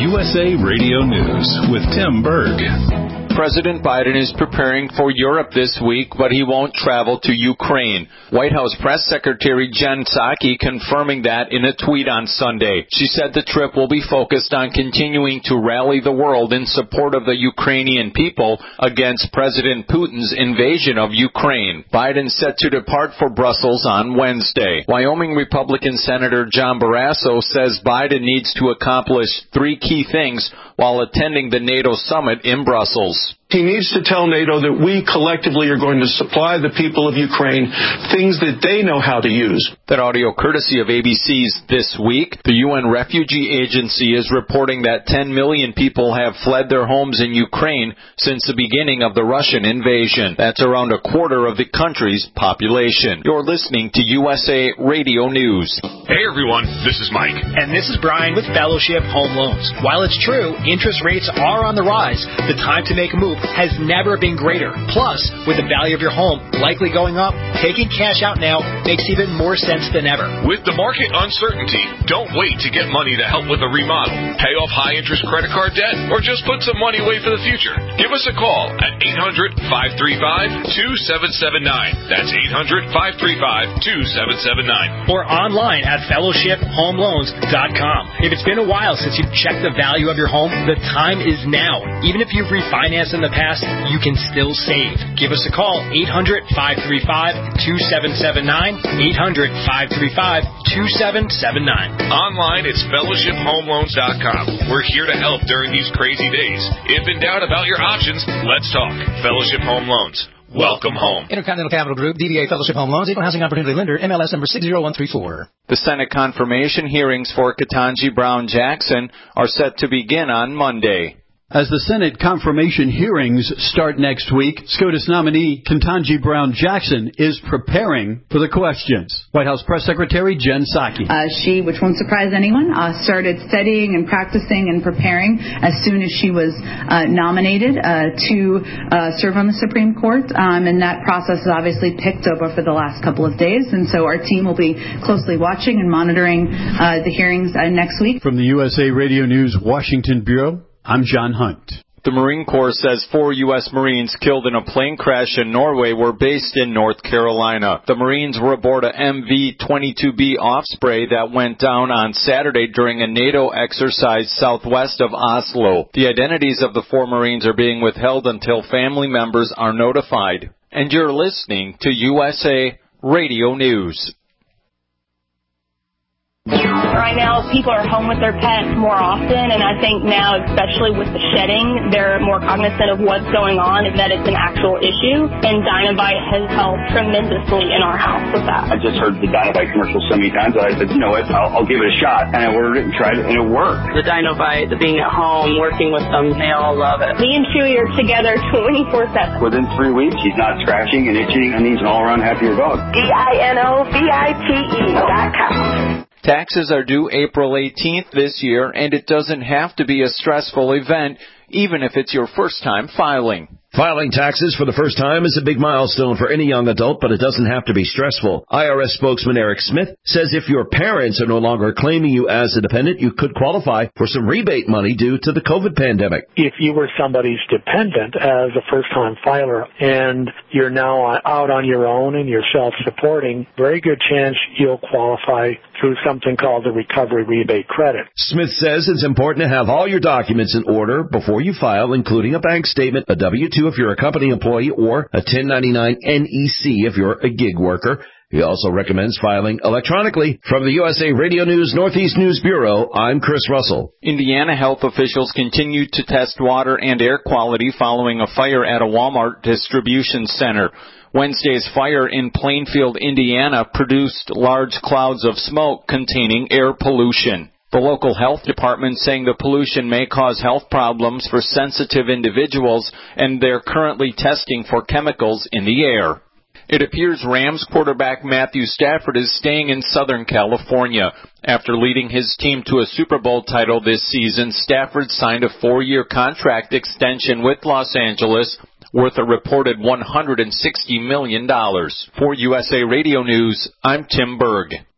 USA Radio News with Tim Berg. President Biden is preparing for Europe this week, but he won't travel to Ukraine. White House Press Secretary Jen Psaki confirming that in a tweet on Sunday. She said the trip will be focused on continuing to rally the world in support of the Ukrainian people against President Putin's invasion of Ukraine. Biden set to depart for Brussels on Wednesday. Wyoming Republican Senator John Barrasso says Biden needs to accomplish three key things while attending the NATO summit in Brussels. He needs to tell NATO that we collectively are going to supply the people of Ukraine things that they know how to use. That audio courtesy of ABC's This Week. The UN Refugee Agency is reporting that 10 million people have fled their homes in Ukraine since the beginning of the Russian invasion. That's around a quarter of the country's population. You're listening to USA Radio News. Hey everyone, this is Mike. And this is Brian with Fellowship Home Loans. While it's true, interest rates are on the rise, the time to make a move has never been greater. Plus, with the value of your home likely going up, taking cash out now makes even more sense than ever. With the market uncertainty, don't wait to get money to help with a remodel, pay off high-interest credit card debt, or just put some money away for the future. Give us a call at 800-535-2779. That's 800-535-2779. Or online at fellowshiphomeloans.com. If it's been a while since you've checked the value of your home, the time is now. Even if you've refinanced in the past, you can still save. Give us a call, 800-535-2779, 800-535-2779. Online, it's fellowshiphomeloans.com. We're here to help during these crazy days. If in doubt about your options, let's talk. Fellowship Home Loans. Welcome home. Intercontinental Capital Group, DBA Fellowship Home Loans, Equal Housing Opportunity Lender, MLS number 60134. The Senate confirmation hearings for Ketanji Brown Jackson are set to begin on Monday. As the Senate confirmation hearings start next week, SCOTUS nominee Ketanji Brown Jackson is preparing for the questions. White House Press Secretary Jen Psaki. She, which won't surprise anyone, started studying and practicing and preparing as soon as she was nominated to serve on the Supreme Court. And that process has obviously picked up over the last couple of days. And so our team will be closely watching and monitoring the hearings next week. From the USA Radio News Washington Bureau, I'm John Hunt. The Marine Corps says 4 U.S. Marines killed in a plane crash in Norway were based in North Carolina. The Marines were aboard a MV-22B Osprey that went down on Saturday during a NATO exercise southwest of Oslo. The identities of the 4 Marines are being withheld until family members are notified. And you're listening to USA Radio News. Right now, people are home with their pets more often, and I think now, especially with the shedding, they're more cognizant of what's going on and that it's an actual issue, and Dinovite has helped tremendously in our house with that. I just heard the Dinovite commercial so many times that I said, you know what, I'll give it a shot, and I ordered it and tried it, and it worked. The Dinovite, the being at home, working with them, they all love it. Me and Chewy are together 24/7. Within 3 weeks, he's not scratching and itching, and he's an all-around happier dog. DINOVITE.com. Taxes are due April 18th this year, and it doesn't have to be a stressful event, even if it's your first time filing. Filing taxes for the first time is a big milestone for any young adult, but it doesn't have to be stressful. IRS spokesman Eric Smith says if your parents are no longer claiming you as a dependent, you could qualify for some rebate money due to the COVID pandemic. If you were somebody's dependent as a first-time filer and you're now out on your own and you're self-supporting, very good chance you'll qualify through something called the Recovery Rebate Credit. Smith says it's important to have all your documents in order before you file, including a bank statement, a W-2 if you're a company employee, or a 1099 NEC if you're a gig worker. He also recommends filing electronically. From the USA Radio News Northeast News Bureau, I'm Chris Russell. Indiana health officials continue to test water and air quality following a fire at a Walmart distribution center. Wednesday's fire in Plainfield, Indiana, produced large clouds of smoke containing air pollution. The local health department saying the pollution may cause health problems for sensitive individuals, and they're currently testing for chemicals in the air. It appears Rams quarterback Matthew Stafford is staying in Southern California. After leading his team to a Super Bowl title this season, Stafford signed a 4-year contract extension with Los Angeles worth a reported $160 million. For USA Radio News, I'm Tim Berg.